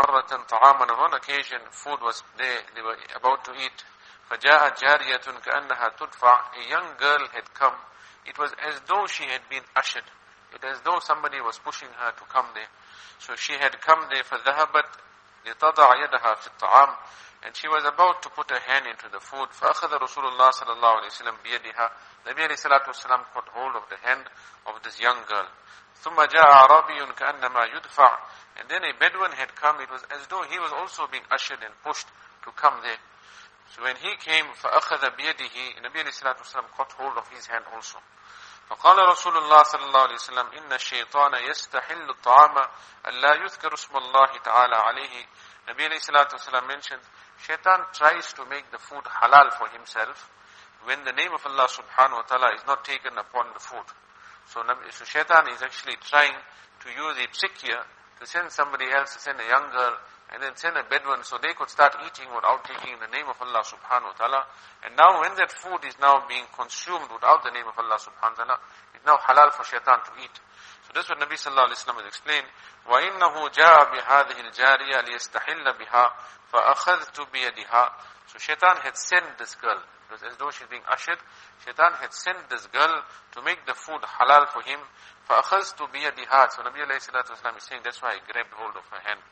مرة طعاما. On one occasion, food was there, they were about to eat. فجاءت جارية كأنها تدفع. A young girl had come. It was as though she had been ushered. It was as though somebody was pushing her to come there. So she had come there. فذهبت لتضع يدها في الطعام. And she was about to put her hand into the food. فأخذ رسول الله صلى الله عليه وسلم بيدها. Nabi alayhi salatu wasalam caught hold of the hand of this young girl. ثم جاء عربي كأنما يدفع. And then a Bedouin had come. It was as though he was also being ushered and pushed to come there. So when he came, فأخذ بيده, Nabi alayhi salatu wasalam caught hold of his hand also. فقال رسول الله صلى الله عليه وسلم إن الشيطان يستحل الطعام ألا يذكر اسم الله تعالى عليه. Nabi alayhi salatu wasalam mentioned, Shaitan tries to make the food halal for himself when the name of Allah subhanahu wa ta'ala is not taken upon the food. So Shaitan is actually trying to use a trick here to send somebody else, to send a young girl, and then send a Bedouin so they could start eating without taking the name of Allah subhanahu wa ta'ala. And now when that food is now being consumed without the name of Allah subhanahu wa ta'ala, it's now halal for Shaitan to eat. So this is what Nabi sallallahu alayhi wa sallam has explained. وَإِنَّهُ جَاءَ بِهَذِهِ الْجَارِيَةِ لِيَسْتَحِلَّ بِهَا فَأَخَذْتُ بِيَدِهَا. So Shaitan had sent this girl. It was as though she's being ushered. Shaitan had sent this girl to make the food halal for him. فَأَخَذْتُ بِيَدِهَا. So Nabi alayhi salatu wasalam is saying, that's why I grabbed hold of her hand.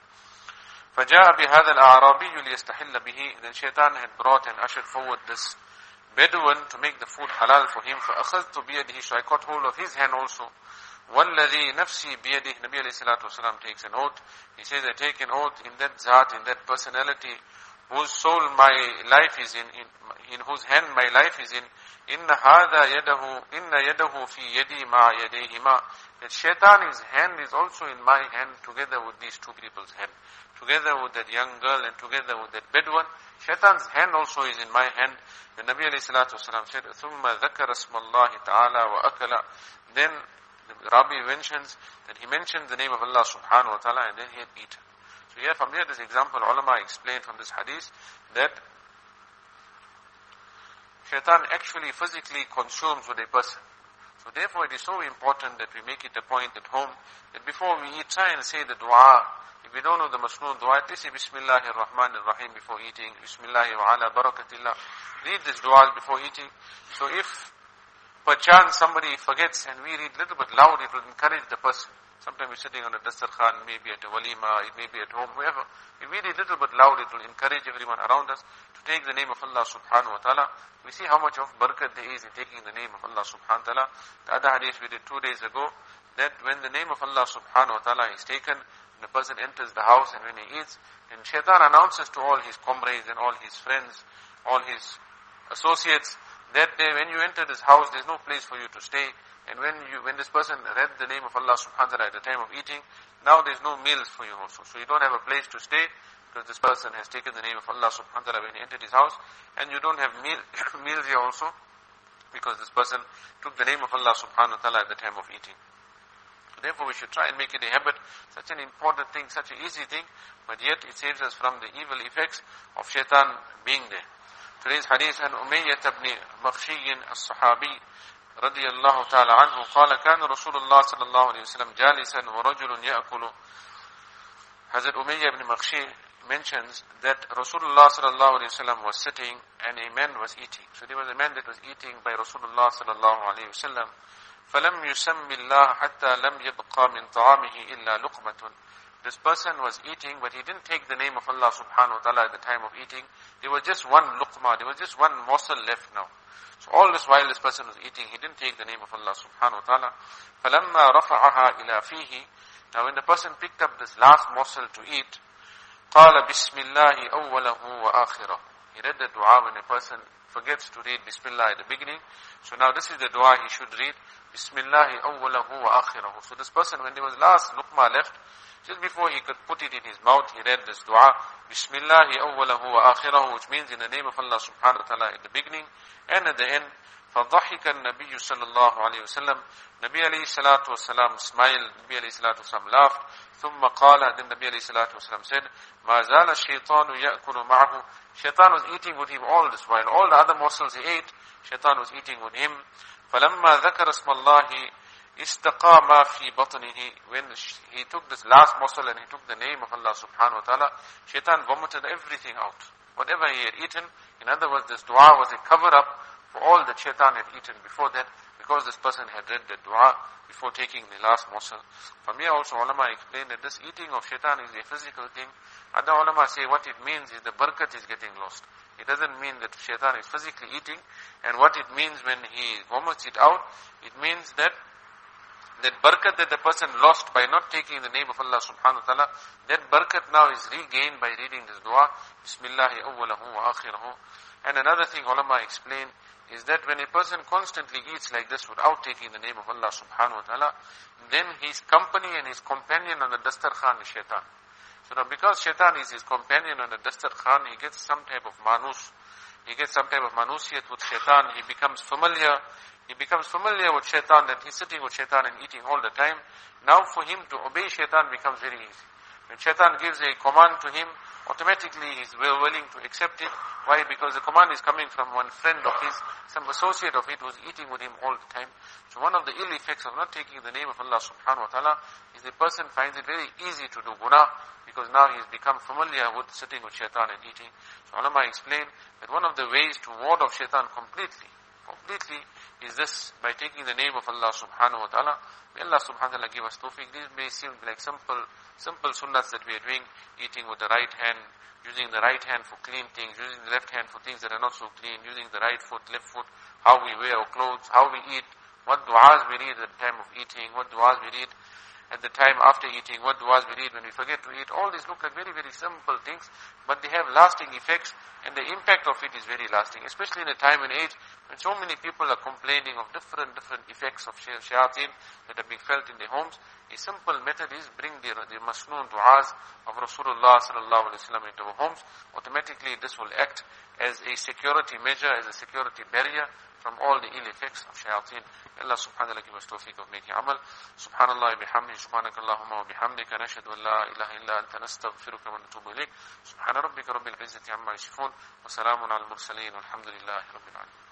فَجَاءَ بِهَذَا الْأَعْرَابِيُّ لِيَسْتَحِلَّ بِهِ. Then Shaitan had brought and ushered forward this Bedouin to make the food halal for him. فَأَخَذْتُ بِيَدِهِ. So I caught hold of his hand also. وَالَّذِي نَفْسِي بِيَدِهِ. Nabi alayhi salatu wasalam takes an oath. He says, I take an oath in that zat, in that personality, whose soul my life is in whose hand my life is in. إِنَّ هَذَا يَدَهُ إِنَّ يَدَهُ فِي يَدِي مَعَ يَدَيْهِمَا. That Shaitan's hand is also in my hand together with these two people's hand. Together with that young girl and together with that Bedouin. Shaitan's hand also is in my hand. The Nabi alayhi salatu wasalam said, ثُمَّ ذَكَرَ اسْمَ اللَّهِ تَعَالَى وَأَكَلَ. Then the Rabbi mentions that he mentioned the name of Allah subhanahu wa ta'ala and then he had eaten. So here from here this example, ulama explained from this hadith that Shaitan actually physically consumes with a person. So therefore it is so important that we make it a point at home that before we eat, try and say the dua. If we don't know the masnoon dua, at least say Bismillahir Rahmanir Rahim before eating. Bismillahi wa ala barakatillah. Read this dua before eating. So if perchance somebody forgets and we read a little bit loud, it will encourage the person. Sometimes we're sitting on a dastarkhan, maybe at a walima, it may be at home, wherever. If we read a little bit loud, it will encourage everyone around us to take the name of Allah subhanahu wa ta'ala. We see how much of barakat there is in taking the name of Allah subhanahu wa ta'ala. The other hadith we did 2 days ago, that when the name of Allah subhanahu wa ta'ala is taken, the person enters the house and when he eats, and Shaitan announces to all his comrades and all his friends, all his associates, that day when you enter this house, there's no place for you to stay. And when this person read the name of Allah subhanahu wa ta'ala at the time of eating, now there's no meals for you also. So you don't have a place to stay because this person has taken the name of Allah subhanahu wa ta'ala when he entered his house. And you don't have meals here also because this person took the name of Allah subhanahu wa ta'ala at the time of eating. Therefore we should try and make it a habit, such an important thing, such an easy thing, but yet it saves us from the evil effects of shaitan being there. Today's hadith an Umayyah ibn Makhshi as-Sahabi رضي الله تعالى عنه قال كان رسول الله صلى الله عليه وسلم جالسا ورجل يأكل. Hazrat Umayyah ibn Makhshi mentions that Rasulullah sallallahu alayhi wa sallam was sitting and a man was eating. So there was a man that was eating by Rasulullah sallallahu alayhi wa sallam. فَلَمْ يُسَمِّ اللَّهَ حَتَّى لَمْ يَبْقَى مِنْ طَعَامِهِ إِلَّا لُقْمَةٌ. This person was eating, but he didn't take the name of Allah subhanahu wa ta'ala at the time of eating. There was just one luqma, there was just one morsel left now. So all this while this person was eating, he didn't take the name of Allah subhanahu wa ta'ala. فَلَمَّا رَفَعَهَا إِلَى فِيهِ. Now when the person picked up this last morsel to eat, قَالَ بِسْمِ اللَّهِ أَوَّلَهُ وَآخِرَهُ. He read the dua when a person forgets to read Bismillah at the beginning. So now this is the dua he should read. Bismillah awwalahu wa akhirahu. So this person, when there was last luqma left, just before he could put it in his mouth, he read this dua. Bismillah awwalahu wa akhirahu, which means in the name of Allah subhanahu wa ta'ala at the beginning and at the end. فَضَحِكَ النَّبِيُّ صَلَّى اللَّهُ عَلَيْهِ وسلم. Nabi alayhi salatu wasalam smiled. Nabi alayhi salatu wasalam laughed. ثُمَّ قَالَ. Then Nabi alayhi salatu wasalam said, مَا زَالَ الشَّيْطَانُ يَأْكُلُ مَعَهُ. Shaitan was eating with him all this while. All the other morsels he ate, Shaitan was eating with him. فَلَمَّا ذَكَرَ اسْمَ اللَّهِ istaqa ma fi batnihi, when he took this last morsel and he took the name of Allah subhanahu wa ta'ala, shaitan vomited everything out. Whatever he had eaten, in other words, this dua was a cover-up for all that shaitan had eaten before that, because this person had read the dua before taking the last morsel. From here also ulama explained that this eating of shaitan is a physical thing. Other ulama say what it means is the barakat is getting lost. It doesn't mean that shaitan is physically eating, and what it means when he vomits it out, it means that barakat that the person lost by not taking the name of Allah subhanahu wa ta'ala, that barakat now is regained by reading this dua, Bismillahi awwalahu wa akhirahu. And another thing ulama explain is that when a person constantly eats like this without taking the name of Allah subhanahu wa ta'ala, then his company and his companion on the dastarkhan is shaitan. So now because shaitan is his companion on the dastarkhan, he gets some type of manus. He gets some type of manusiyat with shaitan. He becomes familiar with shaitan, that he's sitting with shaitan and eating all the time. Now for him to obey shaitan becomes very easy. When shaitan gives a command to him, automatically he's willing to accept it. Why? Because the command is coming from one friend of his, some associate of it who's eating with him all the time. So one of the ill effects of not taking the name of Allah subhanahu wa ta'ala is the person finds it very easy to do guna, because now he's become familiar with sitting with shaitan and eating. So ulama explain that one of the ways to ward off shaitan completely is this, by taking the name of Allah subhanahu wa ta'ala. May Allah subhanahu wa ta'ala give us tawfiq. These may seem like simple sunnahs that we are doing, eating with the right hand, using the right hand for clean things, using the left hand for things that are not so clean, using the right foot, left foot, how we wear our clothes, how we eat, what du'as we read at the time of eating, what du'as we read at the time after eating, what du'as we read when we forget to eat. All these look like very, very simple things, but they have lasting effects, and the impact of it is very lasting, especially in a time and age when so many people are complaining of different effects of shayateen that are being felt in their homes. A simple method is bring the masnoon du'as of Rasulullah sallallahu alaihi wasallam into our homes. Automatically this will act as a security measure, as a security barrier from all the ill effects of shayateen. Allah subhanahu wa ta'ala give us tawfiq of making amal. Subhanallah bihamdihi, subhanakallahumma wa bihamdika, nashhadu an la ilaha illa anta, nastaghfiruka wa natubu ilayk. Subhana rabbika rabbil izzati amma yasifun, wa salamun ala al-mursaleen, walhamdulillahi rabbil alamin.